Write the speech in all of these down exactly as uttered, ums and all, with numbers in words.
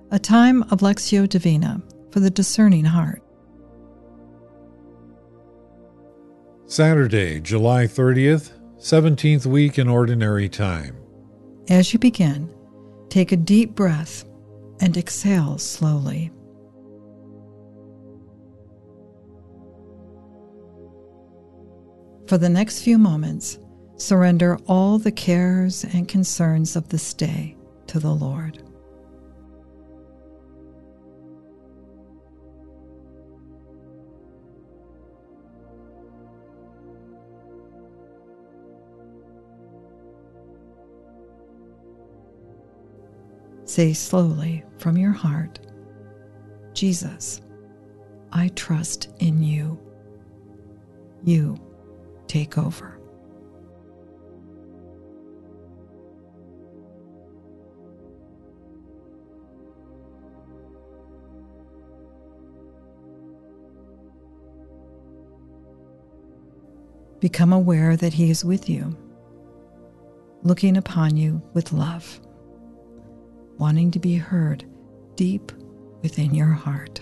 a time of Lectio Divina for the discerning heart. Saturday, July thirtieth, seventeenth week in Ordinary Time. As you begin, take a deep breath and exhale slowly. For the next few moments, surrender all the cares and concerns of this day to the Lord. Say slowly from your heart, Jesus, I trust in you. You take over. Become aware that He is with you, looking upon you with love, wanting to be heard deep within your heart.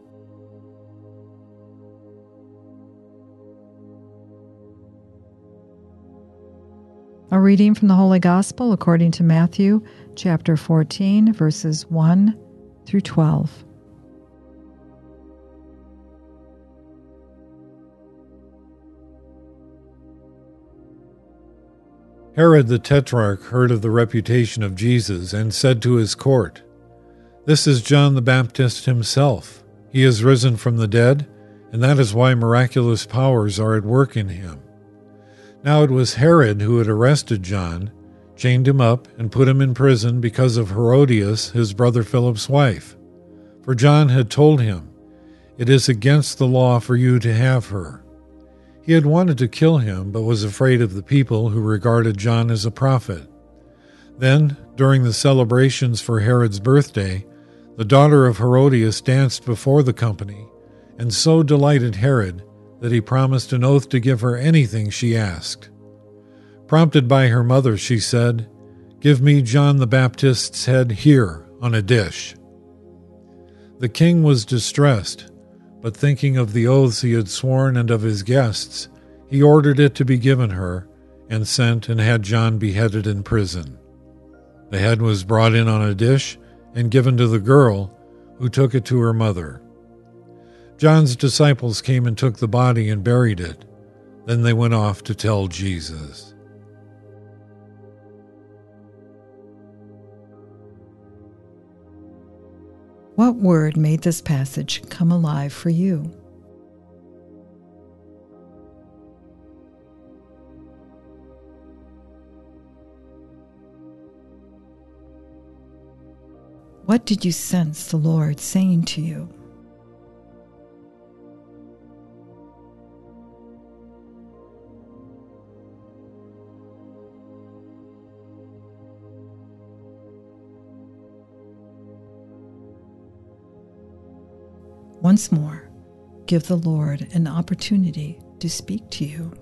A reading from the Holy Gospel according to Matthew, chapter fourteen, verses one through twelve. Herod the Tetrarch heard of the reputation of Jesus and said to his court, "This is John the Baptist himself. He is risen from the dead, and that is why miraculous powers are at work in him." Now it was Herod who had arrested John, chained him up, and put him in prison because of Herodias, his brother Philip's wife. For John had told him, "It is against the law for you to have her." He had wanted to kill him, but was afraid of the people who regarded John as a prophet. Then, during the celebrations for Herod's birthday, the daughter of Herodias danced before the company, and so delighted Herod that he promised an oath to give her anything she asked. Prompted by her mother, she said, "Give me John the Baptist's head here on a dish." The king was distressed, but thinking of the oaths he had sworn and of his guests, he ordered it to be given her, and sent and had John beheaded in prison. The head was brought in on a dish and given to the girl, who took it to her mother. John's disciples came and took the body and buried it. Then they went off to tell Jesus. What word made this passage come alive for you? What did you sense the Lord saying to you? Once more, give the Lord an opportunity to speak to you.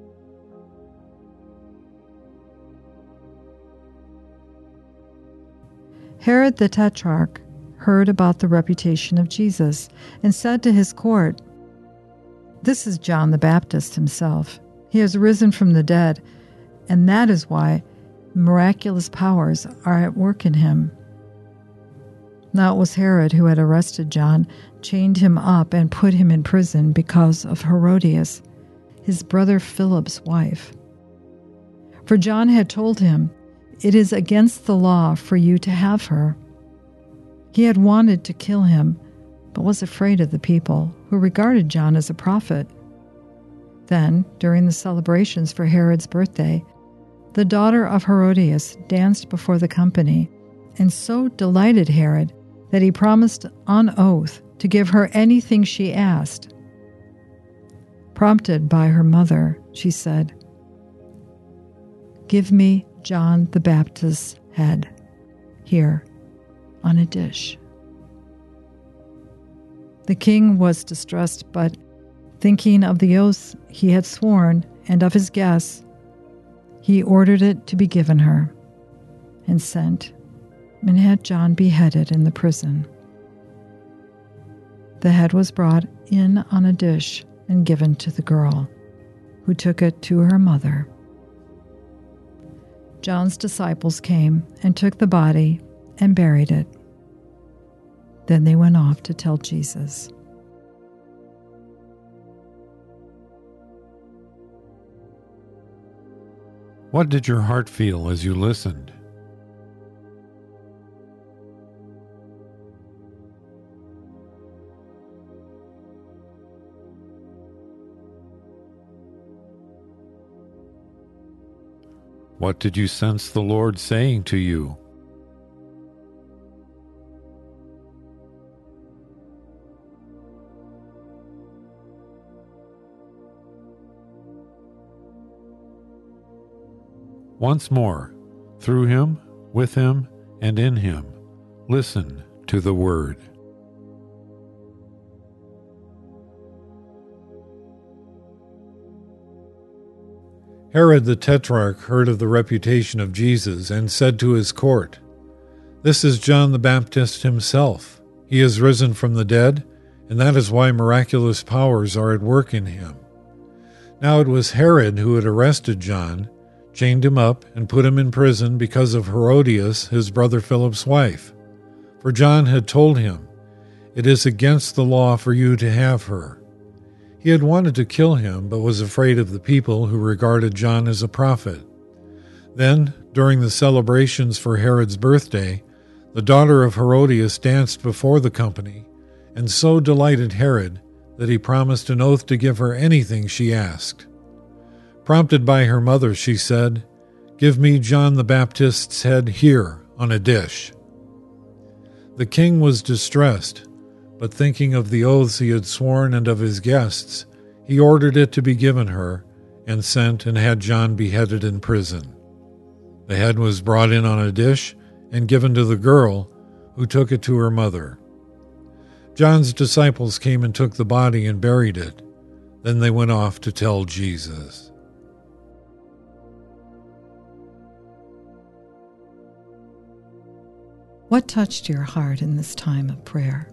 Herod the Tetrarch heard about the reputation of Jesus and said to his court, "This is John the Baptist himself. He has risen from the dead, and that is why miraculous powers are at work in him." Now it was Herod who had arrested John, chained him up, and put him in prison because of Herodias, his brother Philip's wife. For John had told him, "It is against the law for you to have her." He had wanted to kill him, but was afraid of the people, who regarded John as a prophet. Then, during the celebrations for Herod's birthday, the daughter of Herodias danced before the company, and so delighted Herod that he promised on oath to give her anything she asked. Prompted by her mother, she said, "Give me John the Baptist's head, here, on a dish." The king was distressed, but thinking of the oaths he had sworn and of his guests, he ordered it to be given her, and sent and had John beheaded in the prison. The head was brought in on a dish and given to the girl, who took it to her mother. John's disciples came and took the body and buried it. Then they went off to tell Jesus. What did your heart feel as you listened? What did you sense the Lord saying to you? Once more, through him, with him, and in him, listen to the word. Herod the Tetrarch heard of the reputation of Jesus and said to his court, "This is John the Baptist himself. He is risen from the dead, and that is why miraculous powers are at work in him." Now it was Herod who had arrested John, chained him up, and put him in prison because of Herodias, his brother Philip's wife. For John had told him, "It is against the law for you to have her." He had wanted to kill him, but was afraid of the people who regarded John as a prophet. Then, during the celebrations for Herod's birthday, the daughter of Herodias danced before the company, and so delighted Herod that he promised an oath to give her anything she asked. Prompted by her mother, she said, "Give me John the Baptist's head here on a dish." The king was distressed, but thinking of the oaths he had sworn and of his guests, he ordered it to be given her, and sent and had John beheaded in prison. The head was brought in on a dish and given to the girl, who took it to her mother. John's disciples came and took the body and buried it. Then they went off to tell Jesus. What touched your heart in this time of prayer?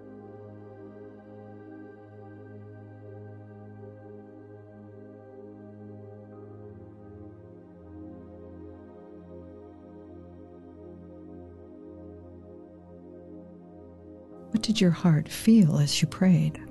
What did your heart feel as you prayed?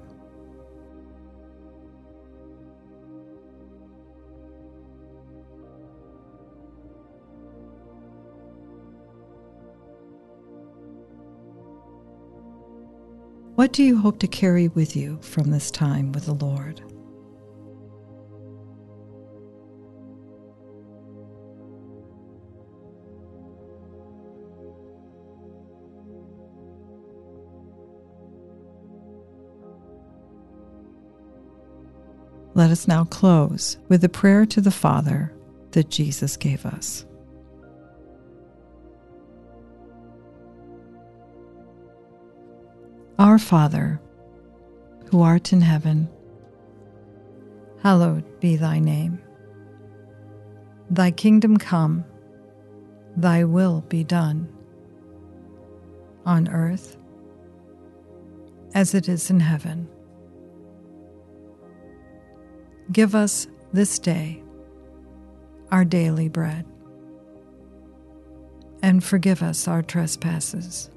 What do you hope to carry with you from this time with the Lord? Let us now close with the prayer to the Father that Jesus gave us. Our Father, who art in heaven, hallowed be thy name. Thy kingdom come, thy will be done, on earth as it is in heaven. Give us this day our daily bread, and forgive us our trespasses,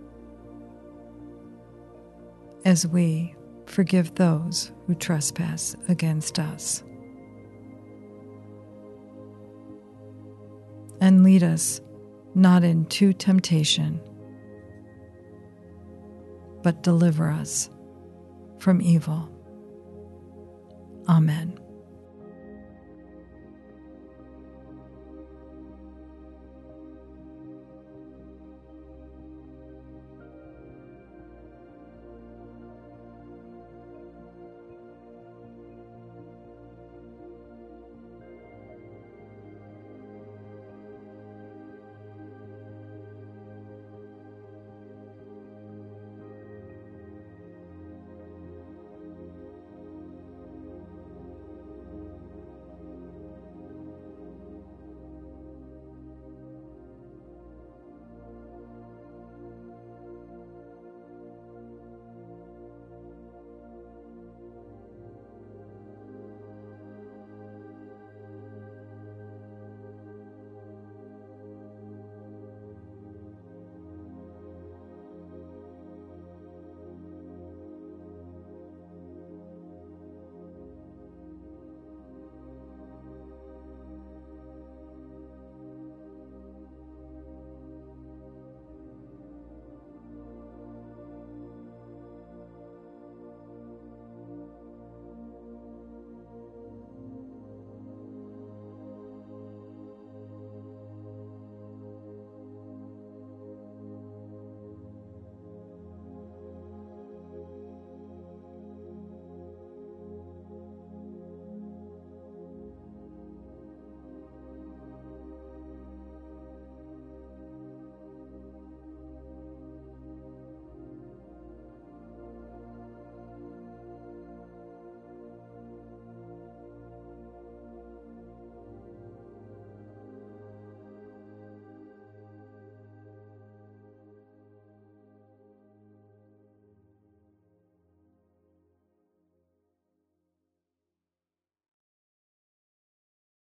as we forgive those who trespass against us. And lead us not into temptation, but deliver us from evil. Amen.